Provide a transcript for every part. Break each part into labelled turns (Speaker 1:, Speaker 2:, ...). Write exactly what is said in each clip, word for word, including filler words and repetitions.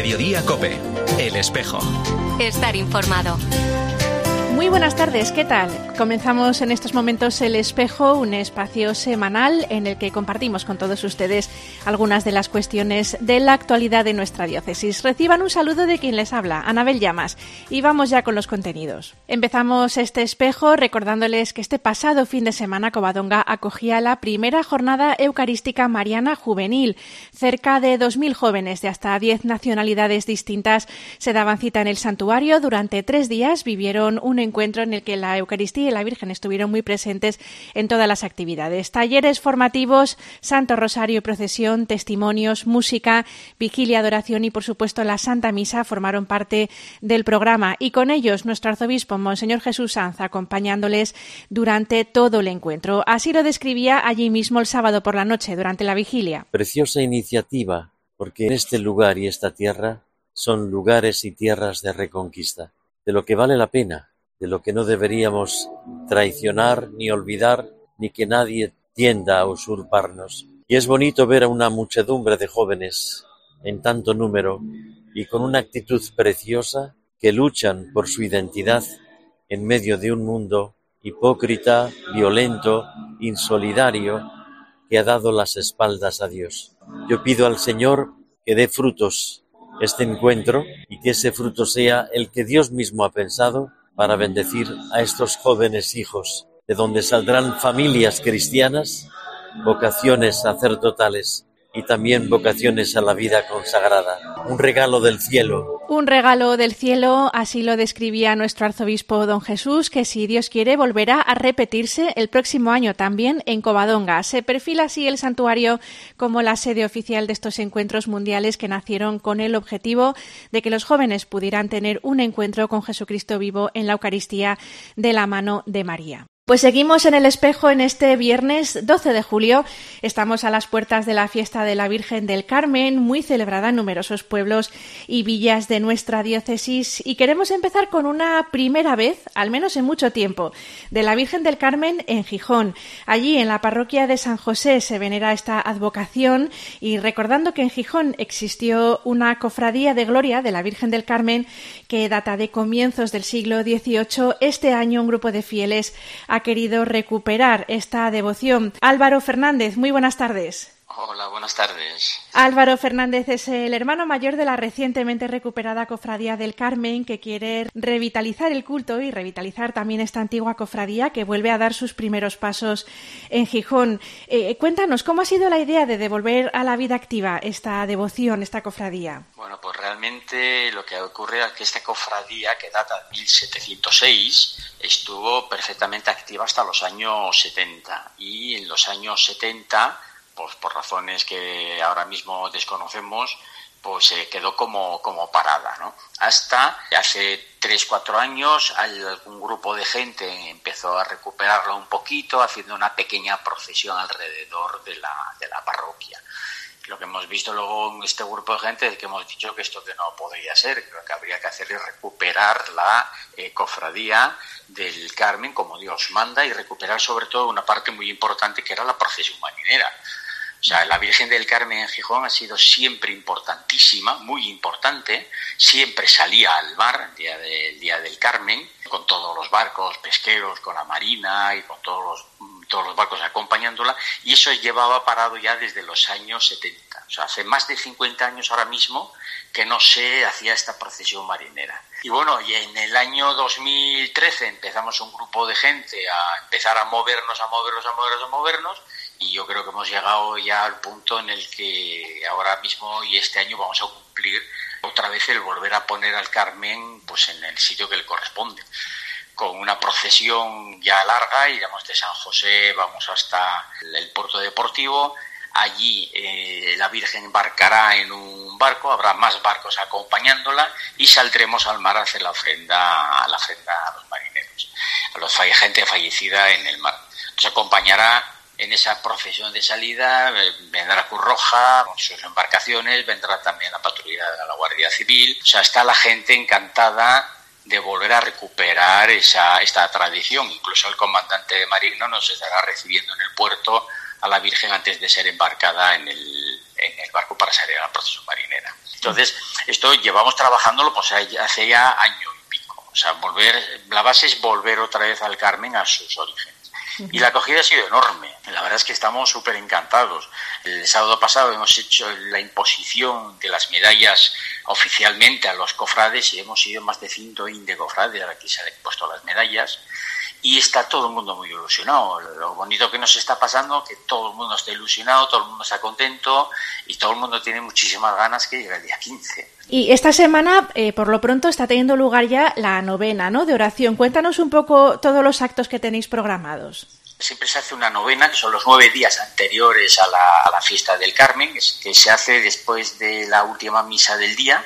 Speaker 1: Mediodía COPE. El Espejo.
Speaker 2: Estar informado.
Speaker 3: Muy buenas tardes, ¿qué tal? Comenzamos en estos momentos El Espejo, un espacio semanal en el que compartimos con todos ustedes algunas de las cuestiones de la actualidad de nuestra diócesis. Reciban un saludo de quien les habla, Anabel Llamas, y vamos ya con los contenidos. Empezamos este espejo recordándoles que este pasado fin de semana Covadonga acogía la primera jornada eucarística mariana juvenil. Cerca de dos mil jóvenes de hasta diez nacionalidades distintas se daban cita en el santuario. Durante tres días vivieron un encuentro en el que la Eucaristía y la Virgen estuvieron muy presentes en todas las actividades. Talleres formativos, Santo Rosario y procesión, testimonios, música, vigilia, adoración y, por supuesto, la Santa Misa formaron parte del programa. Y con ellos, nuestro arzobispo, Monseñor Jesús Sanz, acompañándoles durante todo el encuentro. Así lo describía allí mismo el sábado por la noche, durante la vigilia.
Speaker 4: Preciosa iniciativa, porque en este lugar y esta tierra son lugares y tierras de reconquista, de lo que vale la pena, de lo que no deberíamos traicionar ni olvidar, ni que nadie tienda a usurparnos. Y es bonito ver a una muchedumbre de jóvenes en tanto número y con una actitud preciosa que luchan por su identidad en medio de un mundo hipócrita, violento, insolidario, que ha dado las espaldas a Dios. Yo pido al Señor que dé frutos este encuentro y que ese fruto sea el que Dios mismo ha pensado para bendecir a estos jóvenes hijos, de donde saldrán familias cristianas, vocaciones sacerdotales y también vocaciones a la vida consagrada. Un regalo del cielo.
Speaker 3: Un regalo del cielo, así lo describía nuestro arzobispo don Jesús, que si Dios quiere volverá a repetirse el próximo año también en Covadonga. Se perfila así el santuario como la sede oficial de estos encuentros mundiales que nacieron con el objetivo de que los jóvenes pudieran tener un encuentro con Jesucristo vivo en la Eucaristía de la mano de María. Pues seguimos en El Espejo en este viernes doce de julio. Estamos a las puertas de la fiesta de la Virgen del Carmen, muy celebrada en numerosos pueblos y villas de nuestra diócesis. Y queremos empezar con una primera vez, al menos en mucho tiempo, de la Virgen del Carmen en Gijón. Allí, en la parroquia de San José, se venera esta advocación. Y recordando que en Gijón existió una cofradía de gloria de la Virgen del Carmen que data de comienzos del siglo dieciocho, este año un grupo de fieles ha querido recuperar esta devoción. Álvaro Fernández, muy buenas tardes.
Speaker 5: Hola, buenas tardes.
Speaker 3: Álvaro Fernández es el hermano mayor de la recientemente recuperada Cofradía del Carmen, que quiere revitalizar el culto y revitalizar también esta antigua cofradía que vuelve a dar sus primeros pasos en Gijón. Eh, cuéntanos, ¿cómo ha sido la idea de devolver a la vida activa esta devoción, esta cofradía?
Speaker 5: Bueno, pues realmente lo que ocurre es que esta cofradía, que data de mil setecientos seis, estuvo perfectamente activa hasta los años setenta. Y en los años setenta... pues por razones que ahora mismo desconocemos, pues se eh, quedó como, como parada, ¿no? Hasta hace tres, cuatro años algún grupo de gente empezó a recuperarla un poquito, haciendo una pequeña procesión alrededor de la, de la parroquia. Lo que hemos visto luego en este grupo de gente es que hemos dicho que esto que no podría ser, que lo que habría que hacer es recuperar la eh, cofradía del Carmen como Dios manda y recuperar sobre todo una parte muy importante que era la procesión marinera. O sea, la Virgen del Carmen en Gijón ha sido siempre importantísima, muy importante. Siempre salía al mar el día, de, el día del Carmen, con todos los barcos pesqueros, con la marina y con todos los, todos los barcos acompañándola. Y eso llevaba parado ya desde los años setenta. O sea, hace más de cincuenta años ahora mismo que no se hacía esta procesión marinera. Y bueno, y en el año dos mil trece empezamos un grupo de gente a empezar a movernos, a movernos, a movernos, a movernos. Y yo creo que hemos llegado ya al punto en el que ahora mismo y este año vamos a cumplir otra vez el volver a poner al Carmen pues en el sitio que le corresponde. Con una procesión ya larga, iremos de San José, vamos hasta el puerto deportivo. Allí eh, la Virgen embarcará en un barco, habrá más barcos acompañándola y saldremos al mar a hacer la ofrenda, a la ofrenda a los marineros, a la gente fallecida en el mar. Nos acompañará en esa procesión de salida, vendrá Cruz Roja con sus embarcaciones, vendrá también la patrulla de la Guardia Civil. O sea, está la gente encantada de volver a recuperar esa esta tradición. Incluso el comandante de Marino nos estará recibiendo en el puerto a la Virgen antes de ser embarcada en el, en el barco para salir a la procesión marinera. Entonces, esto llevamos trabajándolo pues hace ya año y pico. O sea, volver, la base es volver otra vez al Carmen a sus orígenes. Y la acogida ha sido enorme. La verdad es que estamos súper encantados. El sábado pasado hemos hecho la imposición de las medallas oficialmente a los cofrades y hemos sido más de ciento veinte cofrades a los que se han puesto las medallas. Y está todo el mundo muy ilusionado. Lo bonito que nos está pasando es que todo el mundo está ilusionado, todo el mundo está contento y todo el mundo tiene muchísimas ganas que llegue el día quince.
Speaker 3: Y esta semana, eh, por lo pronto, está teniendo lugar ya la novena, ¿no?, de oración. Cuéntanos un poco todos los actos que tenéis programados. Siempre se hace una novena, que son los nueve días anteriores a la, a la fiesta del Carmen, que se hace después de la última misa del día.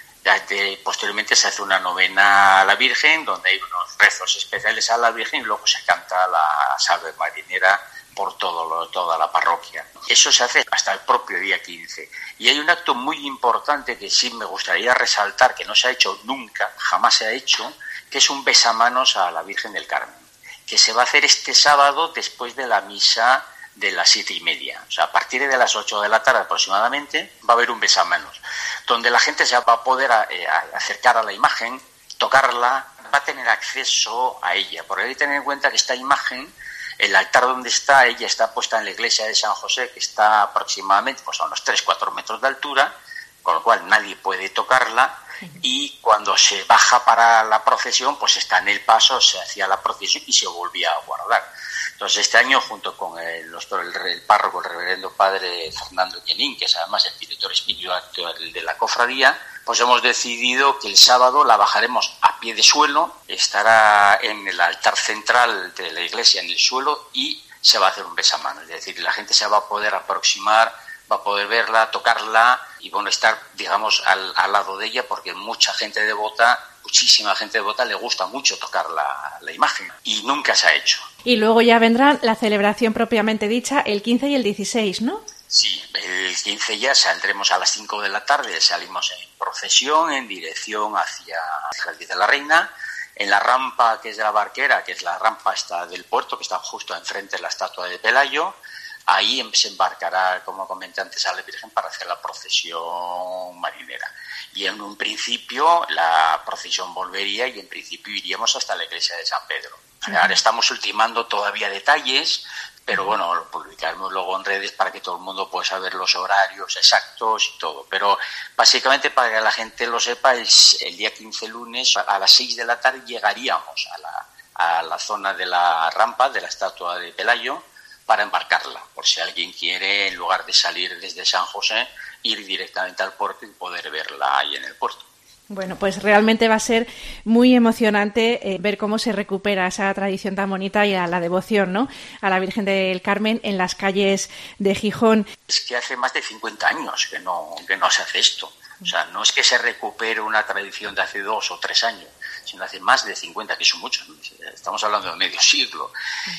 Speaker 3: De, posteriormente se hace una novena a la Virgen, donde hay unos rezos especiales a la Virgen y luego se canta la salve marinera por todo lo, toda la parroquia. Eso se hace hasta el propio día quince. Y hay un acto muy importante que sí me gustaría resaltar, que no se ha hecho nunca, jamás se ha hecho, que es un besamanos a la Virgen del Carmen, que se va a hacer este sábado después de la misa de las siete y media. O sea, a partir de las ocho de la tarde aproximadamente va a haber un besamanos, donde la gente se va a poder a, eh, a acercar a la imagen, tocarla, va a tener acceso a ella. Porque hay que tener en cuenta que esta imagen, el altar donde está, ella está puesta en la iglesia de San José, que está aproximadamente pues, a unos tres a cuatro metros de altura, con lo cual nadie puede tocarla, y cuando se baja para la procesión, pues está en el paso, se hacía la procesión y se volvía a guardar. Entonces este año, junto con el, el, el párroco, el reverendo padre Fernando Llenín, que es además el director espiritual de la cofradía, pues hemos decidido que el sábado la bajaremos a pie de suelo, estará en el altar central de la iglesia en el suelo y se va a hacer un besamanos, es decir, la gente se va a poder aproximar, va a poder verla, tocarla y bueno, estar, digamos, al, al lado de ella, porque mucha gente devota, muchísima gente devota le gusta mucho tocar la, la imagen y nunca se ha hecho. Y luego ya vendrá la celebración propiamente dicha el quince y el dieciséis, ¿no? Sí, el quince ya saldremos a las cinco de la tarde, salimos en procesión en dirección hacia Jardín de la Reina, en la rampa que es de la Barquera, que es la rampa esta del puerto, que está justo enfrente de la estatua de Pelayo. Ahí se embarcará, como comenté antes, a la Virgen para hacer la procesión marinera. Y en un principio la procesión volvería y en principio iríamos hasta la iglesia de San Pedro. Uh-huh. Ahora estamos ultimando todavía detalles, pero bueno, lo publicaremos luego en redes para que todo el mundo pueda saber los horarios exactos y todo. Pero básicamente, para que la gente lo sepa, es el día quince, lunes, a las seis de la tarde llegaríamos a la, a la zona de la rampa de la estatua de Pelayo, para embarcarla, por si alguien quiere, en lugar de salir desde San José, ir directamente al puerto y poder verla ahí en el puerto. Bueno, pues realmente va a ser muy emocionante eh, ver cómo se recupera esa tradición tan bonita y a la devoción, ¿no?, a la Virgen del Carmen en las calles de Gijón. Es que hace más de cincuenta años que no, que no se hace esto. O sea, no es que se recupere una tradición de hace dos o tres años, sino hace más de cincuenta, que son muchos, estamos hablando de medio siglo.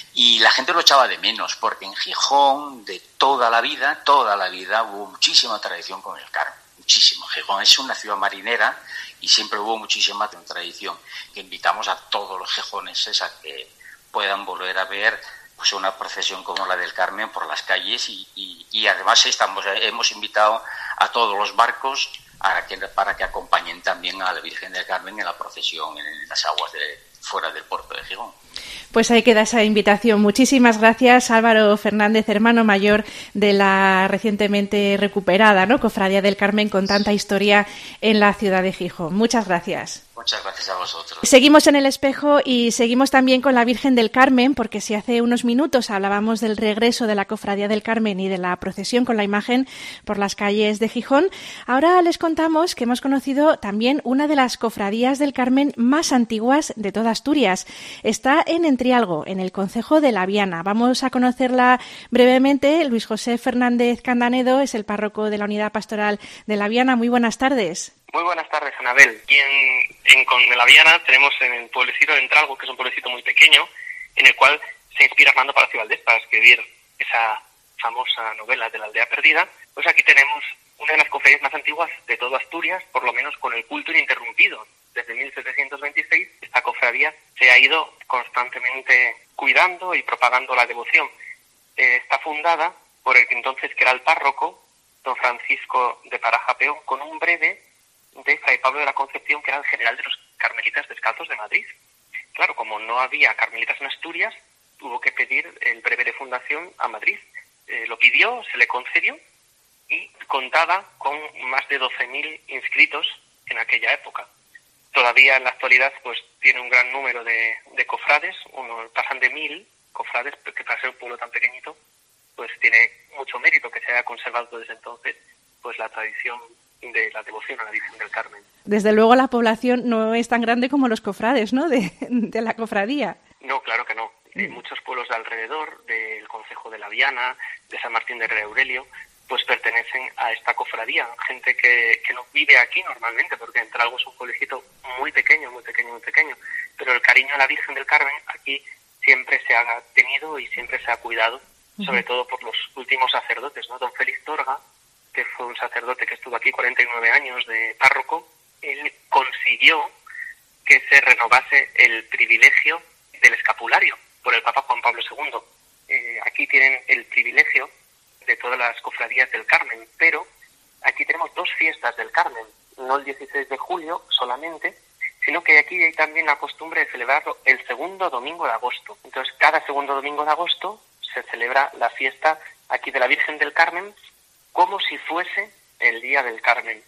Speaker 3: Y la gente lo echaba de menos, porque en Gijón, de toda la vida, toda la vida, hubo muchísima tradición con el Carmen, muchísimo. Gijón es una ciudad marinera y siempre hubo muchísima tradición, que invitamos a todos los gijoneses a que puedan volver a ver pues una procesión como la del Carmen por las calles y, y, y además estamos, hemos invitado a todos los barcos para que, para que acompañen también a la Virgen del Carmen en la procesión en las aguas de fuera del puerto de Gijón. Pues ahí queda esa invitación. Muchísimas gracias, Álvaro Fernández, hermano mayor de la recientemente recuperada, ¿no?, Cofradía del Carmen, con tanta historia en la ciudad de Gijón. Muchas gracias. Muchas gracias a vosotros. Seguimos en El Espejo y seguimos también con la Virgen del Carmen, porque si hace unos minutos hablábamos del regreso de la Cofradía del Carmen y de la procesión con la imagen por las calles de Gijón, ahora les contamos que hemos conocido también una de las cofradías del Carmen más antiguas de toda Asturias. Está en Entrialgo, en el concejo de La Viana. Vamos a conocerla brevemente. Luis José Fernández Candanedo es el párroco de la Unidad Pastoral de La Viana. Muy buenas tardes.
Speaker 6: Muy buenas tardes, Anabel. Y en, en, con La Viana tenemos en el pueblecito de Entralgo, que es un pueblecito muy pequeño, en el cual se inspira Armando Palacio Valdés para escribir esa famosa novela de la aldea perdida. Pues aquí tenemos una de las cofradías más antiguas de toda Asturias, por lo menos con el culto ininterrumpido. Desde mil setecientos veintiséis esta cofradía se ha ido constantemente cuidando y propagando la devoción. Eh, está fundada por el que entonces que era el párroco, don Francisco de Paraja Peón, con un breve de Fray Pablo de la Concepción, que era el general de los Carmelitas Descalzos de Madrid. Claro, como no había carmelitas en Asturias, tuvo que pedir el breve de fundación a Madrid. Eh, lo pidió, se le concedió y contaba con más de doce mil inscritos en aquella época. Todavía en la actualidad pues tiene un gran número de, de cofrades, uno, pasan de mil cofrades, que para ser un pueblo tan pequeñito pues tiene mucho mérito que se haya conservado desde entonces pues la tradición de la devoción a la Virgen del Carmen.
Speaker 3: Desde luego la población no es tan grande como los cofrades, ¿no?, de, de la cofradía.
Speaker 6: No, claro que no. En muchos pueblos de alrededor, del concejo de la Viana, de San Martín de Rey Aurelio, pues pertenecen a esta cofradía. Gente que, que no vive aquí normalmente, porque Entralgo es un pueblecito muy pequeño, muy pequeño, muy pequeño. Pero el cariño a la Virgen del Carmen aquí siempre se ha tenido y siempre se ha cuidado, sobre todo por los últimos sacerdotes, ¿no? Don Félix Torga, que fue un sacerdote que estuvo aquí cuarenta y nueve años de párroco, él consiguió que se renovase el privilegio del escapulario por el Papa Juan Pablo segundo. Eh, aquí tienen el privilegio de todas las cofradías del Carmen, pero aquí tenemos dos fiestas del Carmen, no el dieciséis de julio solamente, sino que aquí hay también la costumbre de celebrarlo el segundo domingo de agosto. Entonces, cada segundo domingo de agosto se celebra la fiesta aquí de la Virgen del Carmen, como si fuese el Día del Carmen.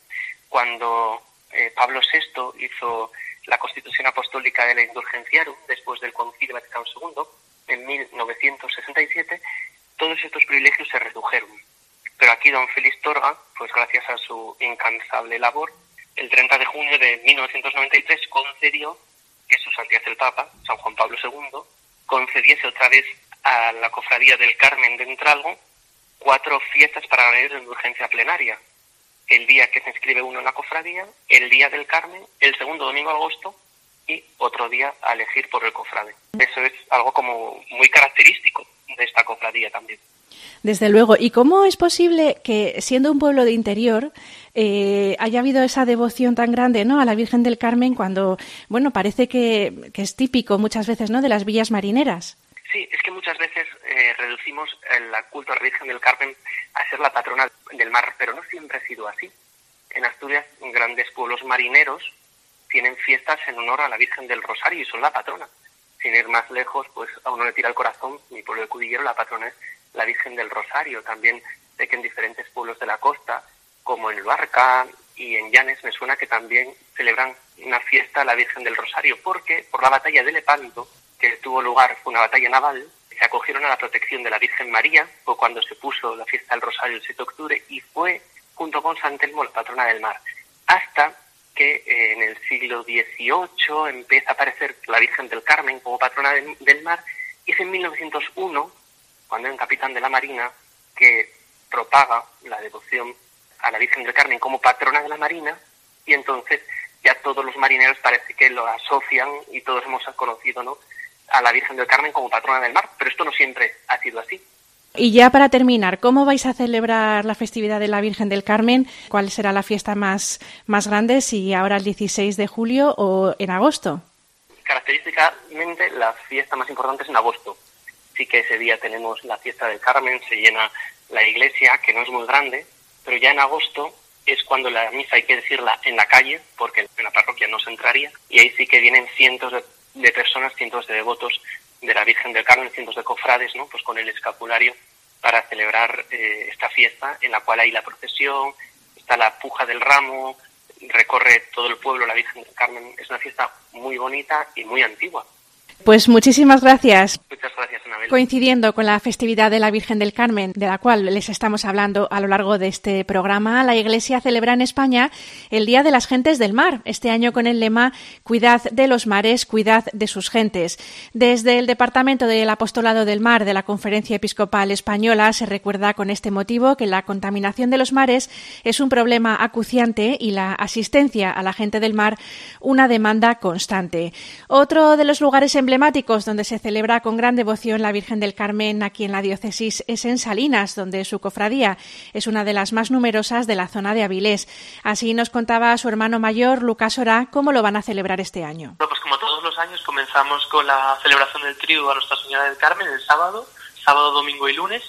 Speaker 6: Cuando eh, Pablo sexto hizo la Constitución Apostólica de la Indulgenciarum, después del Concilio Vaticano segundo, en mil novecientos sesenta y siete, todos estos privilegios se redujeron. Pero aquí don Félix Torga, pues gracias a su incansable labor, el treinta de junio de mil novecientos noventa y tres concedió que su santidad el Papa, San Juan Pablo segundo, concediese otra vez a la Cofradía del Carmen de Entralgo cuatro fiestas para la indulgencia plenaria. El día que se inscribe uno en la cofradía, el día del Carmen, el segundo domingo de agosto y otro día a elegir por el cofrade. Eso es algo como muy característico de esta cofradía también.
Speaker 3: Desde luego. ¿Y cómo es posible que, siendo un pueblo de interior, eh, haya habido esa devoción tan grande, ¿no?, a la Virgen del Carmen cuando, bueno, parece que, que es típico muchas veces, ¿no?, de las villas marineras?
Speaker 6: Sí, es que muchas veces eh, reducimos el culto a la Virgen del Carmen a ser la patrona del mar, pero no siempre ha sido así. En Asturias, grandes pueblos marineros tienen fiestas en honor a la Virgen del Rosario y son la patrona. Sin ir más lejos, pues a uno le tira el corazón, mi pueblo de Cudillero, la patrona es la Virgen del Rosario. También sé que en diferentes pueblos de la costa, como en Luarca y en Llanes, me suena que también celebran una fiesta a la Virgen del Rosario, porque por la batalla de Lepanto, que tuvo lugar, fue una batalla naval, se acogieron a la protección de la Virgen María, fue cuando se puso la fiesta del Rosario el siete de octubre, y fue, junto con San Telmo, la patrona del mar. Hasta que eh, en el siglo dieciocho empieza a aparecer la Virgen del Carmen como patrona de, del mar, y es en mil novecientos uno, cuando hay un capitán de la Marina que propaga la devoción a la Virgen del Carmen como patrona de la Marina, y entonces ya todos los marineros parece que lo asocian y todos hemos conocido, ¿no?, a la Virgen del Carmen como patrona del mar, pero esto no siempre ha sido así.
Speaker 3: Y ya para terminar, ¿cómo vais a celebrar la festividad de la Virgen del Carmen? ¿Cuál será la fiesta más, más grande, si ahora el dieciséis de julio o en agosto?
Speaker 6: Característicamente la fiesta más importante es en agosto. Sí que ese día tenemos la fiesta del Carmen, se llena la iglesia, que no es muy grande, pero ya en agosto es cuando la misa hay que decirla en la calle, porque en la parroquia no se entraría, y ahí sí que vienen cientos de, de personas, cientos de devotos de la Virgen del Carmen, cientos de cofrades, ¿no?, pues con el escapulario para celebrar eh, esta fiesta, en la cual hay la procesión, está la puja del ramo, recorre todo el pueblo la Virgen del Carmen. Es una fiesta muy bonita y muy antigua.
Speaker 3: Pues muchísimas gracias.
Speaker 6: Muchas gracias, Anabel.
Speaker 3: Coincidiendo con la festividad de la Virgen del Carmen, de la cual les estamos hablando a lo largo de este programa, la Iglesia celebra en España el Día de las Gentes del Mar, este año con el lema «Cuidad de los mares, cuidad de sus gentes». Desde el Departamento del Apostolado del Mar de la Conferencia Episcopal Española se recuerda con este motivo que la contaminación de los mares es un problema acuciante y la asistencia a la gente del mar una demanda constante. Otro de los lugares emblemáticos emblemáticos donde se celebra con gran devoción la Virgen del Carmen aquí en la diócesis es en Salinas, donde su cofradía es una de las más numerosas de la zona de Avilés. Así nos contaba su hermano mayor, Lucas Orá, cómo lo van a celebrar este año.
Speaker 7: Bueno, pues como todos los años comenzamos con la celebración del Triduo a Nuestra Señora del Carmen el sábado, sábado, domingo y lunes,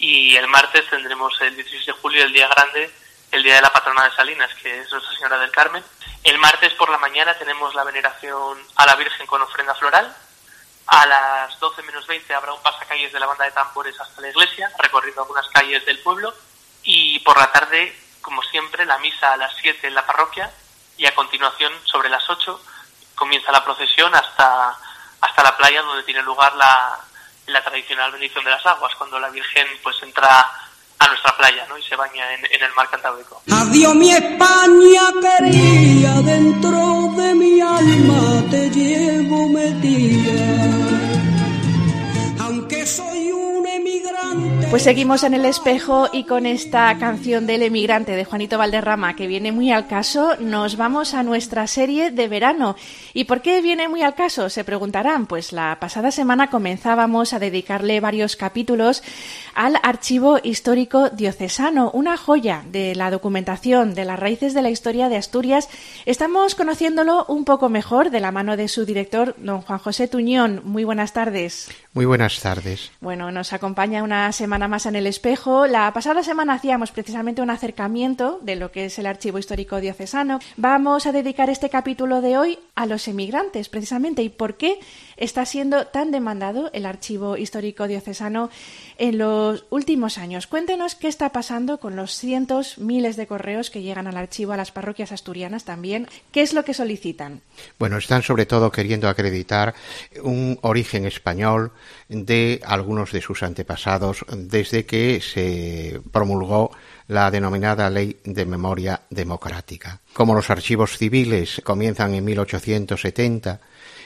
Speaker 6: y el martes tendremos el dieciséis de julio, el día grande, el día de la patrona de Salinas, que es Nuestra Señora del Carmen. El martes por la mañana tenemos la veneración a la Virgen con ofrenda floral. A las doce menos veinte habrá un pasacalles de la banda de tambores hasta la iglesia, recorriendo algunas calles del pueblo. Y por la tarde, como siempre, la misa a las siete en la parroquia, y a continuación, sobre las ocho, comienza la procesión hasta, hasta la playa, donde tiene lugar la, la tradicional bendición de las aguas, cuando la Virgen pues entra a nuestra playa, ¿no?, y se baña en, en el mar Cantábrico.
Speaker 7: Adiós mi España querida, dentro de mi alma te llevo metida, aunque soy un emigrante.
Speaker 3: Pues seguimos en El Espejo, y con esta canción del emigrante de Juanito Valderrama, que viene muy al caso, nos vamos a nuestra serie de verano. ¿Y por qué viene muy al caso?, se preguntarán. Pues la pasada semana comenzábamos a dedicarle varios capítulos al Archivo Histórico Diocesano, una joya de la documentación de las raíces de la historia de Asturias. Estamos conociéndolo un poco mejor de la mano de su director, don Juan José Tuñón. Muy buenas tardes.
Speaker 8: Muy buenas tardes.
Speaker 3: Bueno, nos acompaña una semana más en El Espejo. La pasada semana hacíamos precisamente un acercamiento de lo que es el Archivo Histórico Diocesano. Vamos a dedicar este capítulo de hoy a los emigrantes, precisamente, y por qué está siendo tan demandado el Archivo Histórico Diocesano en los últimos años. Cuéntenos qué está pasando con los cientos, miles de correos que llegan al archivo, a las parroquias asturianas también. ¿Qué es lo que solicitan?
Speaker 8: Bueno, están sobre todo queriendo acreditar un origen español de algunos de sus antepasados desde que se promulgó la denominada Ley de Memoria Democrática. Como los archivos civiles comienzan en mil ochocientos setenta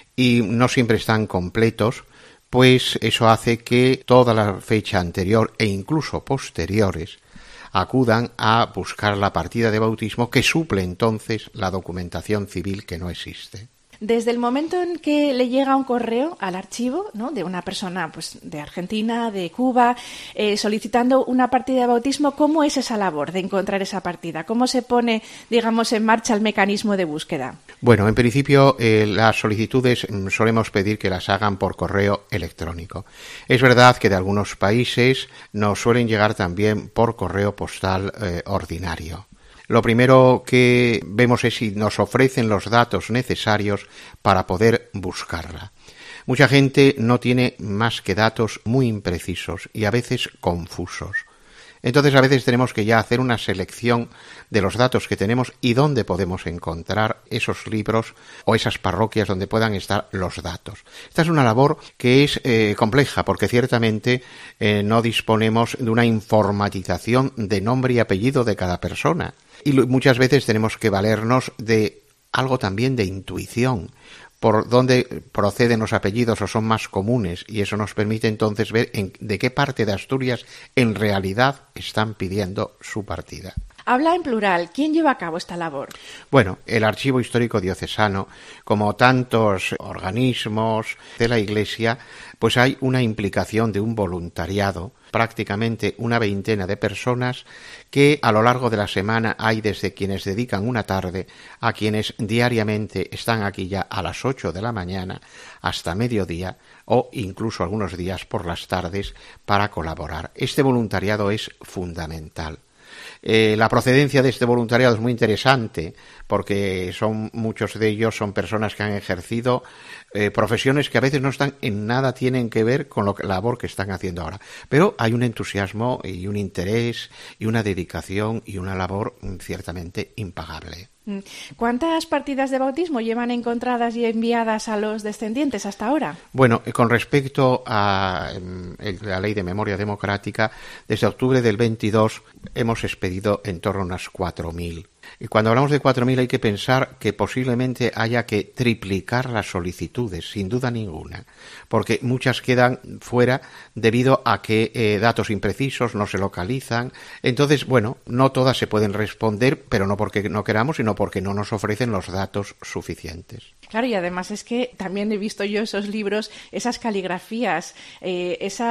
Speaker 8: y no siempre están completos, pues eso hace que toda la fecha anterior e incluso posteriores acudan a buscar la partida de bautismo que suple entonces la documentación civil que no existe.
Speaker 3: Desde el momento en que le llega un correo al archivo, ¿no?, de una persona pues de Argentina, de Cuba, eh, solicitando una partida de bautismo, ¿cómo es esa labor de encontrar esa partida? ¿Cómo se pone, digamos, en marcha el mecanismo de búsqueda?
Speaker 8: Bueno, en principio eh, las solicitudes solemos pedir que las hagan por correo electrónico. Es verdad que de algunos países nos suelen llegar también por correo postal eh, ordinario. Lo primero que vemos es si nos ofrecen los datos necesarios para poder buscarla. Mucha gente no tiene más que datos muy imprecisos y a veces confusos. Entonces a veces tenemos que ya hacer una selección de los datos que tenemos y dónde podemos encontrar esos libros o esas parroquias donde puedan estar los datos. Esta es una labor que es eh, compleja porque ciertamente eh, no disponemos de una informatización de nombre y apellido de cada persona. Y muchas veces tenemos que valernos de algo también de intuición, por dónde proceden los apellidos o son más comunes, y eso nos permite entonces ver en, de qué parte de Asturias en realidad están pidiendo su partida.
Speaker 3: Habla en plural. ¿Quién lleva a cabo esta labor?
Speaker 8: Bueno, el Archivo Histórico Diocesano, como tantos organismos de la Iglesia, pues hay una implicación de un voluntariado, prácticamente una veintena de personas que a lo largo de la semana hay desde quienes dedican una tarde a quienes diariamente están aquí ya a las ocho de la mañana hasta mediodía o incluso algunos días por las tardes para colaborar. Este voluntariado es fundamental. Eh, la procedencia de este voluntariado es muy interesante porque son muchos de ellos son personas que han ejercido eh, profesiones que a veces no están en nada tienen que ver con la labor que están haciendo ahora, pero hay un entusiasmo y un interés y una dedicación y una labor ciertamente impagable.
Speaker 3: ¿Cuántas partidas de bautismo llevan encontradas y enviadas a los descendientes hasta ahora?
Speaker 8: Bueno, con respecto a eh, la Ley de Memoria Democrática, desde octubre del veintidós hemos expedido en torno a unas cuatro mil. Y cuando hablamos de cuatro mil hay que pensar que posiblemente haya que triplicar las solicitudes, sin duda ninguna, porque muchas quedan fuera debido a que eh, datos imprecisos no se localizan. Entonces, bueno, no todas se pueden responder, pero no porque no queramos, sino porque no nos ofrecen los datos suficientes.
Speaker 3: Claro, y además es que también he visto yo esos libros, esas caligrafías, eh, esas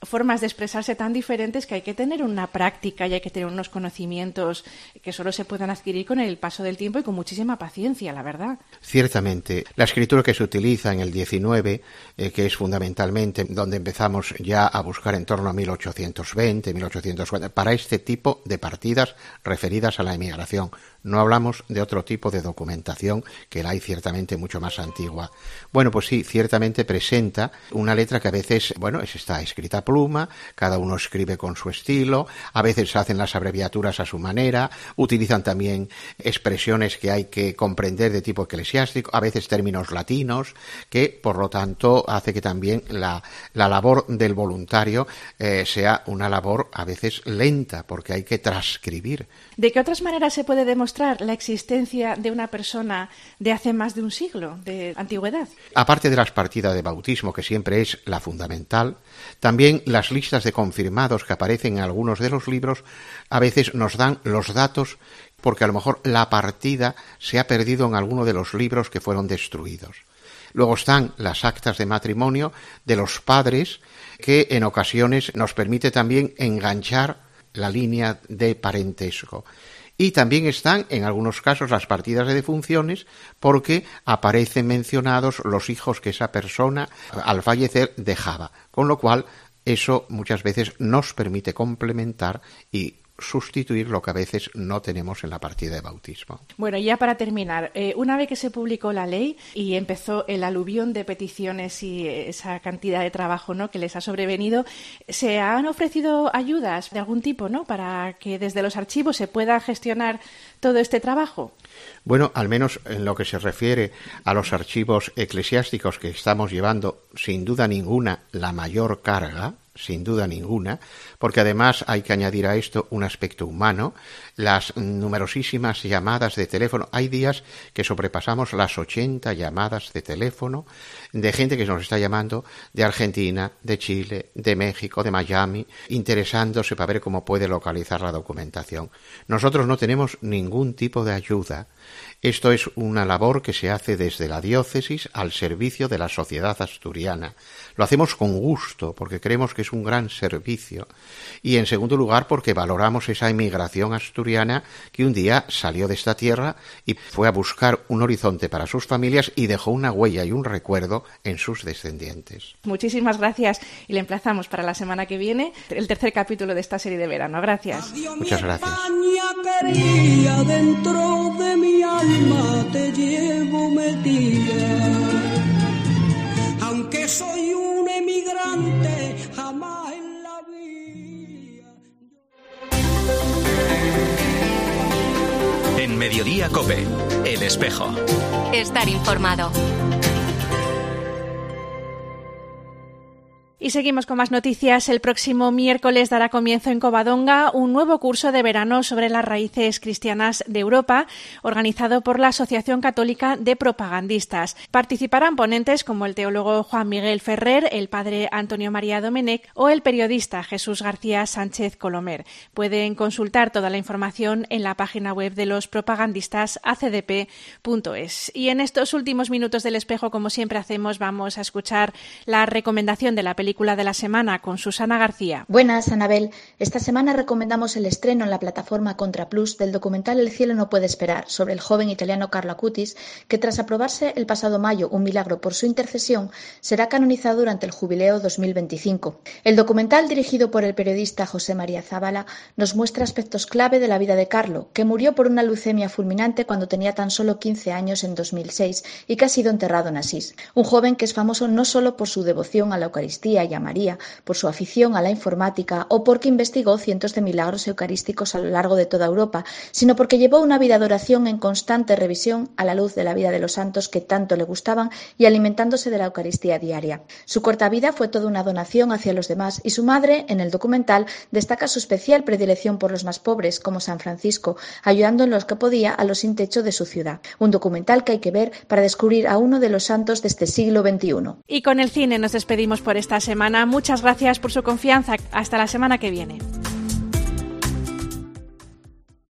Speaker 3: formas de expresarse tan diferentes que hay que tener una práctica y hay que tener unos conocimientos que solo se puedan adquirir con el paso del tiempo y con muchísima paciencia, la verdad.
Speaker 8: Ciertamente, la escritura que se utiliza en el diecinueve, eh, que es fundamentalmente donde empezamos ya a buscar en torno a mil ochocientos veinte, mil ochocientos cuarenta, para este tipo de partidas referidas a la emigración. No hablamos de otro tipo de documentación que la hay ciertamente mucho más antigua. Bueno, pues sí, ciertamente presenta una letra que a veces, bueno, es, está escrita a pluma, cada uno escribe con su estilo, a veces hacen las abreviaturas a su manera, utilizan también expresiones que hay que comprender de tipo eclesiástico, a veces términos latinos, que por lo tanto hace que también la, la labor del voluntario eh, sea una labor a veces lenta, porque hay que transcribir.
Speaker 3: ¿De qué otras maneras se puede demostrar la existencia de una persona de hace más de un siglo de antigüedad?
Speaker 8: Aparte de las partidas de bautismo, que siempre es la fundamental, también las listas de confirmados que aparecen en algunos de los libros a veces nos dan los datos, porque a lo mejor la partida se ha perdido en alguno de los libros que fueron destruidos. Luego están las actas de matrimonio de los padres, que en ocasiones nos permite también enganchar la línea de parentesco. Y también están, en algunos casos, las partidas de defunciones, porque aparecen mencionados los hijos que esa persona, al fallecer, dejaba. Con lo cual, eso muchas veces nos permite complementar y sustituir lo que a veces no tenemos en la partida de bautismo.
Speaker 3: Bueno, ya para terminar, eh, una vez que se publicó la ley y empezó el aluvión de peticiones y esa cantidad de trabajo, ¿no?, que les ha sobrevenido, ¿se han ofrecido ayudas de algún tipo, ¿no?, para que desde los archivos se pueda gestionar todo este trabajo?
Speaker 8: Bueno, al menos en lo que se refiere a los archivos eclesiásticos, que estamos llevando sin duda ninguna la mayor carga, sin duda ninguna, porque además hay que añadir a esto un aspecto humano, las numerosísimas llamadas de teléfono. Hay días que sobrepasamos las ochenta llamadas de teléfono de gente que nos está llamando de Argentina, de Chile, de México, de Miami, interesándose para ver cómo puede localizar la documentación. Nosotros no tenemos ningún tipo de ayuda. Esto es una labor que se hace desde la diócesis al servicio de la sociedad asturiana. Lo hacemos con gusto, porque creemos que es un gran servicio. Y en segundo lugar, porque valoramos esa emigración asturiana que un día salió de esta tierra y fue a buscar un horizonte para sus familias y dejó una huella y un recuerdo en sus descendientes.
Speaker 3: Muchísimas gracias y le emplazamos para la semana que viene el tercer capítulo de esta serie de verano. Gracias.
Speaker 7: Adiós,
Speaker 8: muchas gracias.
Speaker 7: España quería, dentro de mi alma te llevo metida. Aunque soy un emigrante, jamás en la vida.
Speaker 1: En Mediodía COPE, El Espejo.
Speaker 2: Estar informado.
Speaker 3: Y seguimos con más noticias. El próximo miércoles dará comienzo en Covadonga un nuevo curso de verano sobre las raíces cristianas de Europa, organizado por la Asociación Católica de Propagandistas. Participarán ponentes como el teólogo Juan Miguel Ferrer, el padre Antonio María Domenech o el periodista Jesús García Sánchez Colomer. Pueden consultar toda la información en la página web de los propagandistas a c d p punto es. Y en estos últimos minutos del Espejo, como siempre hacemos, vamos a escuchar la recomendación de la película de la semana con Susana García.
Speaker 9: Buenas, Anabel. Esta semana recomendamos el estreno en la plataforma Contra Plus del documental El cielo no puede esperar, sobre el joven italiano Carlo Acutis, que tras aprobarse el pasado mayo un milagro por su intercesión, será canonizado durante el jubileo dos mil veinticinco. El documental, dirigido por el periodista José María Zabala, nos muestra aspectos clave de la vida de Carlo, que murió por una leucemia fulminante cuando tenía tan solo quince años en dos mil seis y que ha sido enterrado en Asís. Un joven que es famoso no solo por su devoción a la Eucaristía y a María, por su afición a la informática o porque investigó cientos de milagros eucarísticos a lo largo de toda Europa, sino porque llevó una vida de oración en constante revisión a la luz de la vida de los santos que tanto le gustaban y alimentándose de la Eucaristía diaria. Su corta vida fue toda una donación hacia los demás y su madre, en el documental, destaca su especial predilección por los más pobres, como San Francisco, ayudando en lo que podía a los sin techo de su ciudad. Un documental que hay que ver para descubrir a uno de los santos de este siglo veintiuno.
Speaker 3: Y con el cine nos despedimos por esta semana. Muchas gracias por su confianza. Hasta la semana que viene.